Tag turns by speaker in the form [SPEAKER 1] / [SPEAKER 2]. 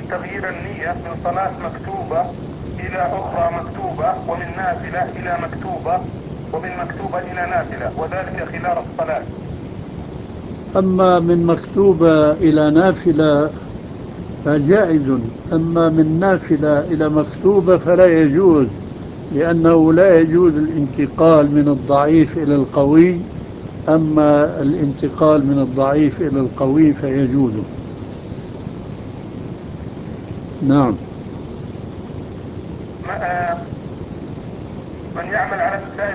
[SPEAKER 1] تغيير النية من صلاة مكتوبة إلى أخرى مكتوبة، ومن نافلة إلى مكتوبة، ومن مكتوبة إلى نافلة، وذلك خلال الصلاة.
[SPEAKER 2] أما من مكتوبة إلى نافلة فجائز، أما من نافلة إلى مكتوبة فلا يجوز، لأنه لا يجوز الانتقال من الضعيف إلى القوي، أما الانتقال من الضعيف إلى القوي فيجوز. نعم.
[SPEAKER 1] من يعمل على مسائل